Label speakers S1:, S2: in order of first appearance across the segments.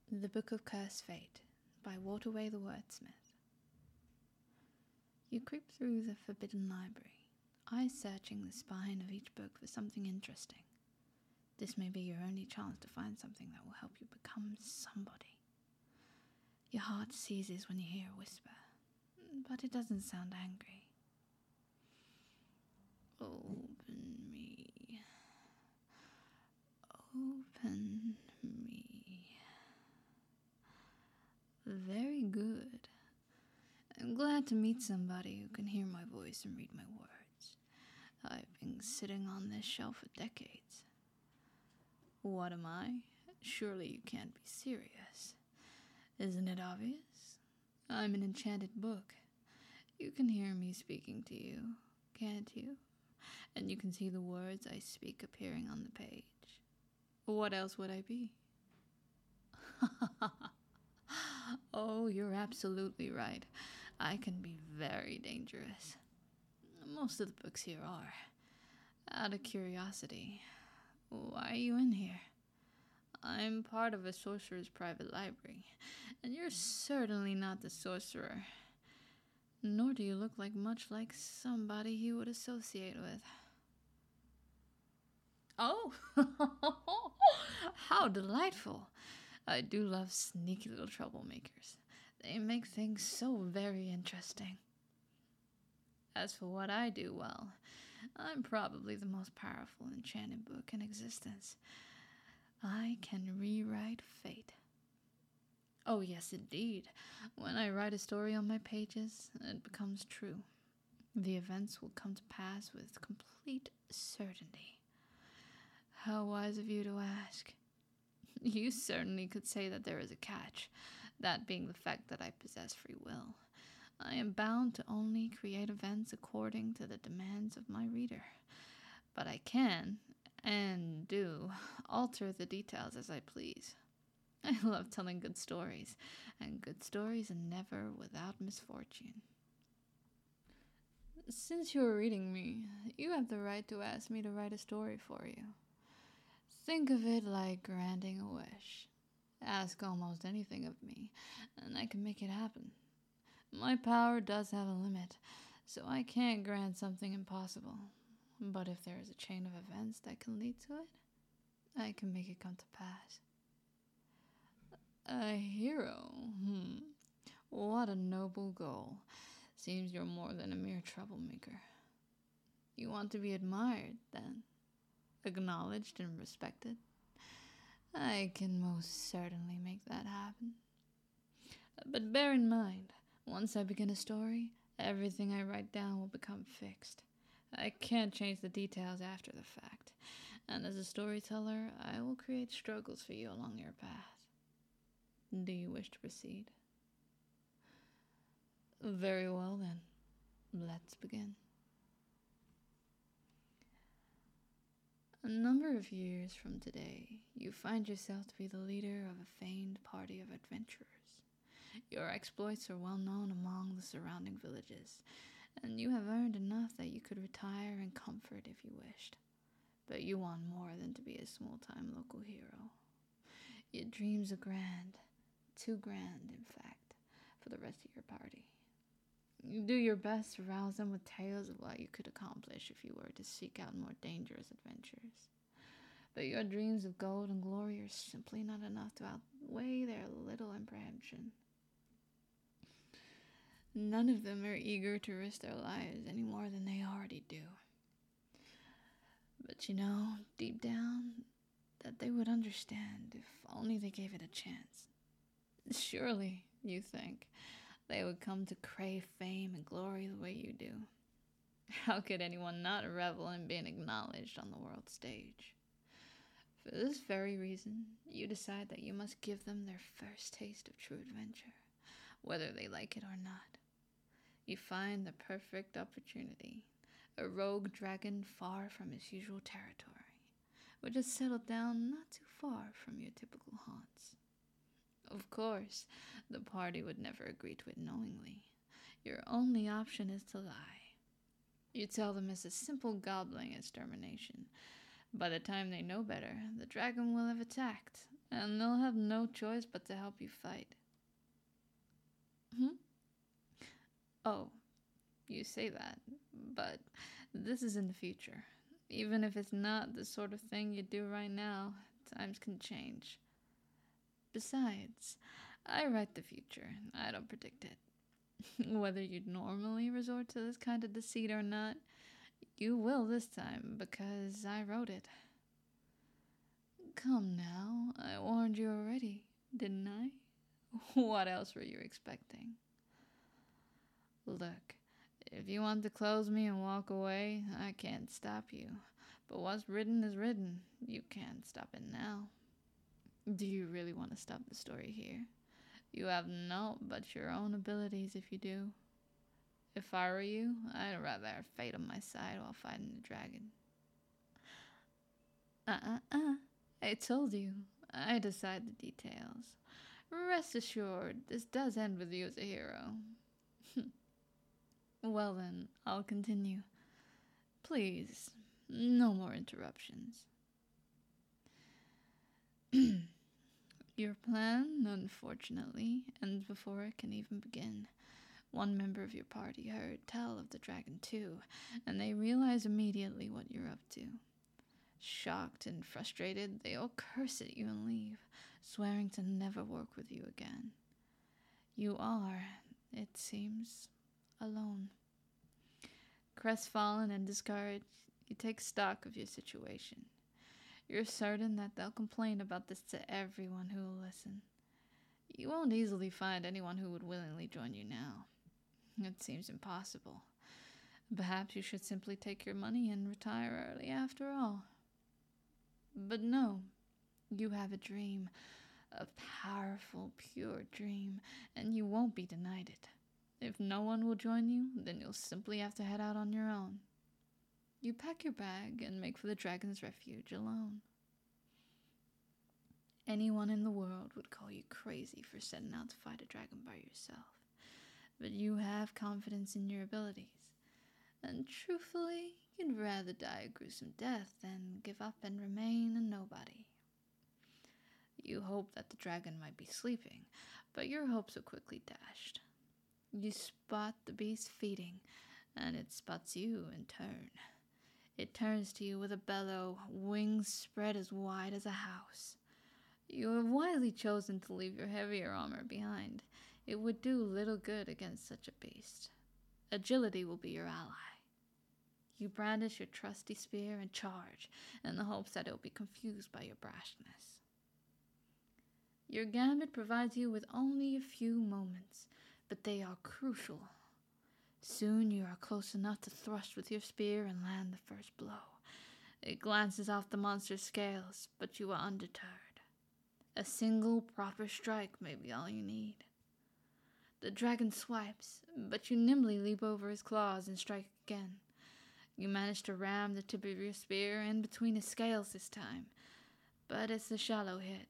S1: The Book of Cursed Fate by Waterway the Wordsmith. You creep through the forbidden library, eyes searching the spine of each book for something interesting. This may be your only chance to find something that will help you become somebody. Your heart seizes when you hear a whisper, but it doesn't sound angry. Open me. Open me. Very good. I'm glad to meet somebody who can hear my voice and read my words. I've been sitting on this shelf for decades. What am I? Surely you can't be serious. Isn't it obvious? I'm an enchanted book. You can hear me speaking to you, can't you? And you can see the words I speak appearing on the page. What else would I be? Oh, you're absolutely right. I can be very dangerous. Most of the books here are. Out of curiosity, why are you in here? I'm part of a sorcerer's private library, and you're certainly not the sorcerer. Nor do you look much like somebody he would associate with. Oh, how delightful. I do love sneaky little troublemakers. They make things so very interesting. As for what I do, well, I'm probably the most powerful enchanted book in existence. I can rewrite fate. Oh, yes, indeed. When I write a story on my pages, it becomes true. The events will come to pass with complete certainty. How wise of you to ask. You certainly could say that there is a catch, that being the fact that I possess free will. I am bound to only create events according to the demands of my reader. But I can, and do, alter the details as I please. I love telling good stories, and good stories are never without misfortune. Since you are reading me, you have the right to ask me to write a story for you. Think of it like granting a wish. Ask almost anything of me, and I can make it happen. My power does have a limit, so I can't grant something impossible. But if there is a chain of events that can lead to it, I can make it come to pass. A hero? What a noble goal. Seems you're more than a mere troublemaker. You want to be admired, then? Acknowledged and respected? I can most certainly make that happen. But bear in mind, once I begin a story, everything I write down will become fixed. I can't change the details after the fact, and as a storyteller, I will create struggles for you along your path. Do you wish to proceed? Very well then, let's begin. A number of years from today, you find yourself to be the leader of a famed party of adventurers. Your exploits are well known among the surrounding villages, and you have earned enough that you could retire in comfort if you wished. But you want more than to be a small-time local hero. Your dreams are grand, too grand, in fact, for the rest of your party. You do your best to rouse them with tales of what you could accomplish if you were to seek out more dangerous adventures. But your dreams of gold and glory are simply not enough to outweigh their little apprehension. None of them are eager to risk their lives any more than they already do. But you know, deep down, that they would understand if only they gave it a chance. Surely, you think, they would come to crave fame and glory the way you do. How could anyone not revel in being acknowledged on the world stage? For this very reason, you decide that you must give them their first taste of true adventure, whether they like it or not. You find the perfect opportunity, a rogue dragon far from his usual territory, which has settled down not too far from your typical haunts. Of course, the party would never agree to it knowingly. Your only option is to lie. You tell them it's a simple gobbling extermination. By the time they know better, the dragon will have attacked, and they'll have no choice but to help you fight. Hmm? Oh, you say that, but this is in the future. Even if it's not the sort of thing you do right now, times can change. Besides, I write the future, I don't predict it. Whether you'd normally resort to this kind of deceit or not, you will this time because I wrote it. Come now, I warned you already, didn't I? What else were you expecting? Look, if you want to close me and walk away, I can't stop you. But what's written is written. You can't stop it now. Do you really want to stop the story here? You have naught but your own abilities if you do. If I were you, I'd rather have fate on my side while fighting the dragon. I told you. I decide the details. Rest assured, this does end with you as a hero. Well then, I'll continue. Please, no more interruptions. Your plan, unfortunately, ends before it can even begin. One member of your party heard tell of the dragon too, and they realize immediately what you're up to. Shocked and frustrated, they all curse at you and leave, swearing to never work with you again. You are, it seems, alone. Crestfallen and discouraged, you take stock of your situation. You're certain that they'll complain about this to everyone who will listen. You won't easily find anyone who would willingly join you now. It seems impossible. Perhaps you should simply take your money and retire early after all. But no, you have a dream, a powerful, pure dream, and you won't be denied it. If no one will join you, then you'll simply have to head out on your own. You pack your bag and make for the dragon's refuge alone. Anyone in the world would call you crazy for setting out to fight a dragon by yourself, but you have confidence in your abilities, and truthfully, you'd rather die a gruesome death than give up and remain a nobody. You hope that the dragon might be sleeping, but your hopes are quickly dashed. You spot the beast feeding, and it spots you in turn. It turns to you with a bellow, wings spread as wide as a house. You have wisely chosen to leave your heavier armor behind. It would do little good against such a beast. Agility will be your ally. You brandish your trusty spear and charge, in the hopes that it will be confused by your brashness. Your gambit provides you with only a few moments, but they are crucial. Soon you are close enough to thrust with your spear and land the first blow. It glances off the monster's scales, but you are undeterred. A single proper strike may be all you need. The dragon swipes, but you nimbly leap over his claws and strike again. You manage to ram the tip of your spear in between his scales this time, but it's a shallow hit.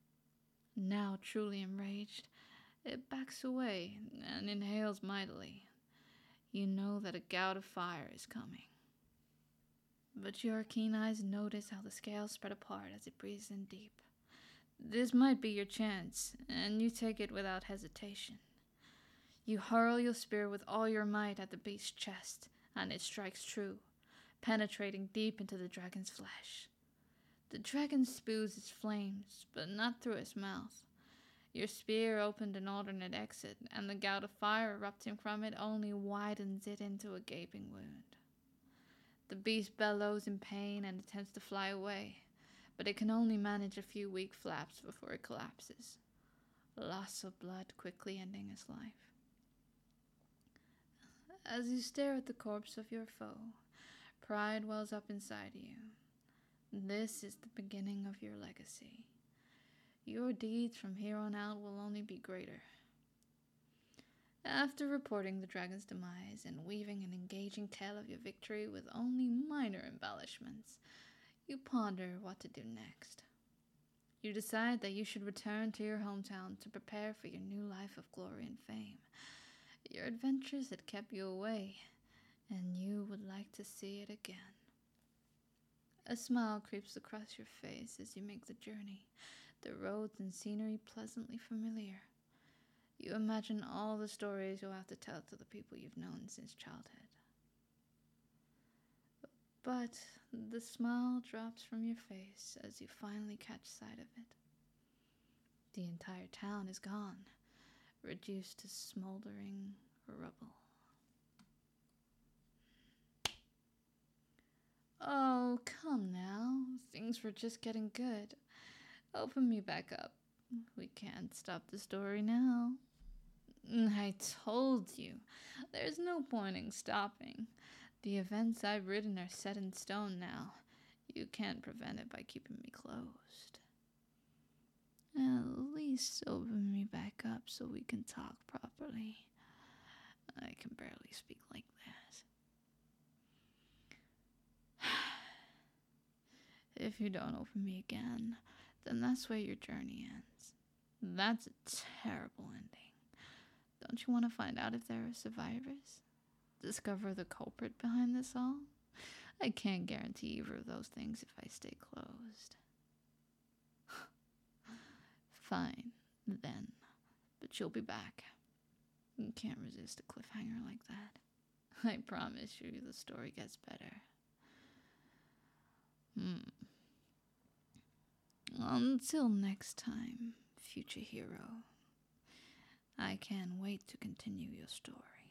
S1: Now truly enraged, it backs away and inhales mightily. You know that a gout of fire is coming. But your keen eyes notice how the scales spread apart as it breathes in deep. This might be your chance, and you take it without hesitation. You hurl your spear with all your might at the beast's chest, and it strikes true, penetrating deep into the dragon's flesh. The dragon spews its flames, but not through its mouth. Your spear opened an alternate exit, and the gout of fire erupting from it only widens it into a gaping wound. The beast bellows in pain and attempts to fly away, but it can only manage a few weak flaps before it collapses. Loss of blood quickly ending its life. As you stare at the corpse of your foe, pride wells up inside you. This is the beginning of your legacy. Your deeds from here on out will only be greater. After reporting the dragon's demise and weaving an engaging tale of your victory with only minor embellishments, you ponder what to do next. You decide that you should return to your hometown to prepare for your new life of glory and fame. Your adventures had kept you away, and you would like to see it again. A smile creeps across your face as you make the journey. the roads and scenery pleasantly familiar. You imagine all the stories you'll have to tell to the people you've known since childhood. But the smile drops from your face as you finally catch sight of it. The entire town is gone, reduced to smoldering rubble. Oh, come now. Things were just getting good. Open me back up. We can't stop the story now. I told you, there's no point in stopping. The events I've written are set in stone now. You can't prevent it by keeping me closed. At least open me back up so we can talk properly. I can barely speak like that. If you don't open me again, then that's where your journey ends. That's a terrible ending. Don't you want to find out if there are survivors? Discover the culprit behind this all? I can't guarantee either of those things if I stay closed. Fine, then. But you'll be back. You can't resist a cliffhanger like that. I promise you the story gets better. Until next time, future hero. I can't wait to continue your story.